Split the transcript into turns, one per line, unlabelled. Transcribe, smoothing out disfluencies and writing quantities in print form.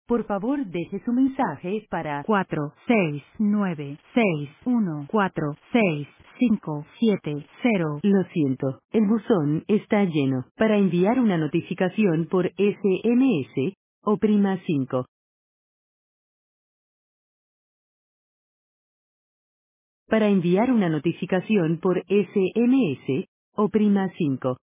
Por favor, deje su mensaje para 46961465570. Lo siento, el buzón está lleno. Para enviar una notificación por SMS, oprima 5. Para enviar una notificación por SMS, oprima 5.